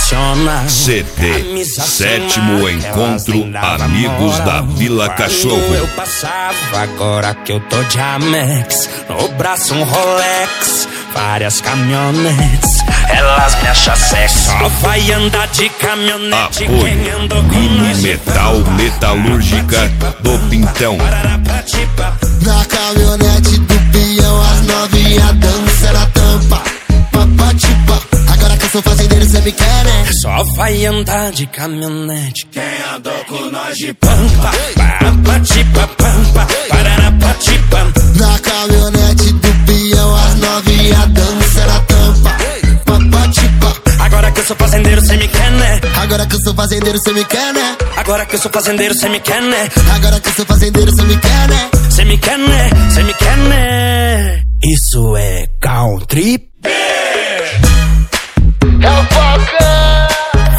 funciona. CD, sétimo encontro Amigos da Vila Cachorro. Eu passava, agora que eu tô de Amex, no braço um Rolex, várias caminhonetes, elas me acham sexy. Só vai andar de caminhonete quem andou com Mini Metal Metalúrgica do Pintão. Na caminhonete do peão, as novinha dança na tampa. Papatipa, agora que eu sou fazendeiro, cê me quer, né? Só vai andar de caminhonete quem andou com nós de pampa. Papatipa, pampa, pararapatipa. Na caminhonete do peão, as novinha dança na tampa. Papatipa, agora que eu sou fazendeiro, cê me quer, né? agora que eu sou fazendeiro, cê me quer, né? Agora que eu sou fazendeiro, cê me quer, né? Agora que eu sou fazendeiro, cê me quer, né? Cê me quer, né? Cê me quer, né? Isso é country. É o Falcão!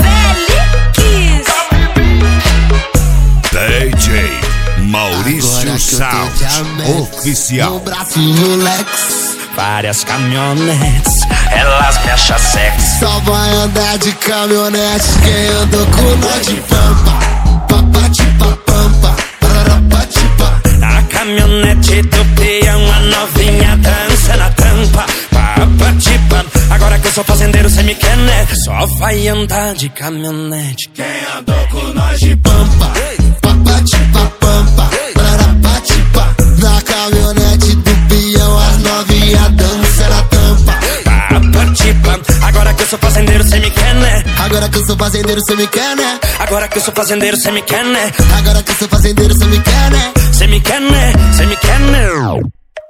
DJ Maurício Sound Oficial. No braço Rolex, Várias caminhonetes, elas me acham sexy. só vai andar de caminhonete quem andou com nós de pampa. Papatipa, pampa, pararapatipa. Na caminhonete do peão, a novinha dança na tampa. Papatipa, agora que eu sou fazendeiro, cê me quer, né? Só vai andar de caminhonete quem andou com nós de Pampa, papatipa, pampa, pararapatipa. Na caminhonete do peão, as novinha dança na tampa. Papatipa, agora que eu sou fazendeiro, cê me quer, né? Agora que eu sou fazendeiro, cê me quer, né? Agora que eu sou fazendeiro, cê me quer, né? Agora que eu sou fazendeiro, cê me quer, né? Cê me quer, né?